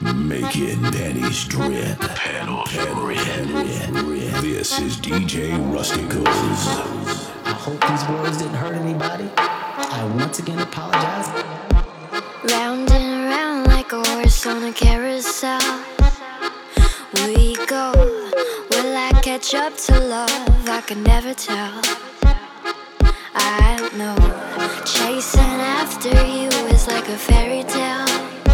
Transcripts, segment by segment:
Making pennies drip. Pedals drip. This is DJ Rusticals. I hope these words didn't hurt anybody. I once again apologize. Round and round like a horse on a carousel. We go. Will I catch up to love? I can never tell. I know chasing after you is like a fairy tale,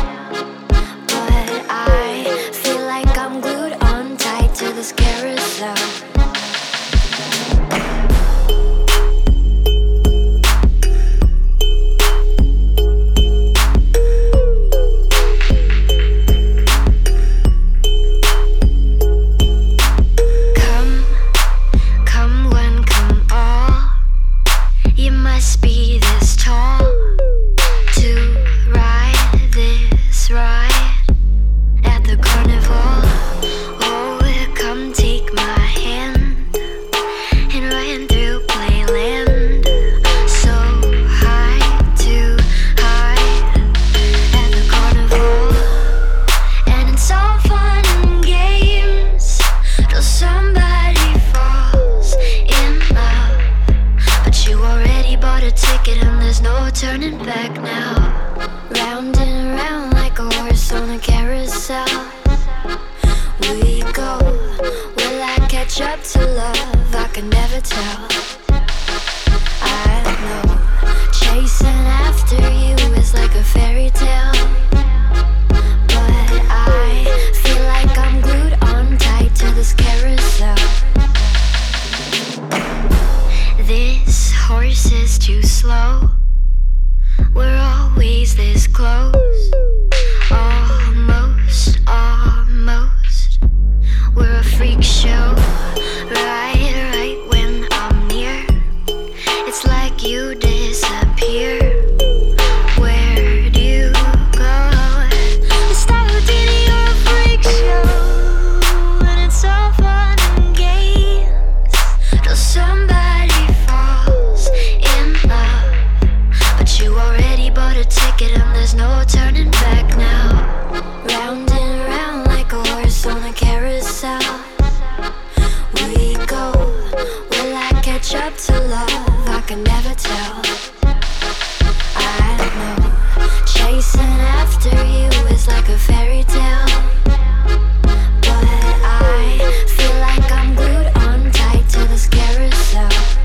but I feel like I'm glued on tight to this carousel. Turning back now. Round and round like a horse on a carousel. We go. Will I catch up to love? I can never tell. I know chasing after you is like a fairy tale, but I feel like I'm glued on tight to this carousel. This horse is too slow. We're always this close. Almost, almost. We're a freak show. Right when I'm near, it's like you disappear. Where do you go? It's Houdini or a freak show, and it's all fun and games till somebody falls in love. But you already bought a ticket and there's no turning back now. Round and round like a horse on a carousel. We go. Will I catch up to love? I can never tell. I know chasing after you is like a fairy tale, but I feel like I'm glued on tight to this carousel.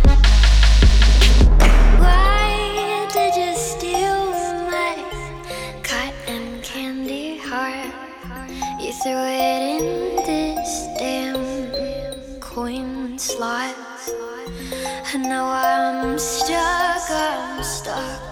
Why did you steal my cotton candy heart? You threw it in this damn coin slot, and now I'm stuck.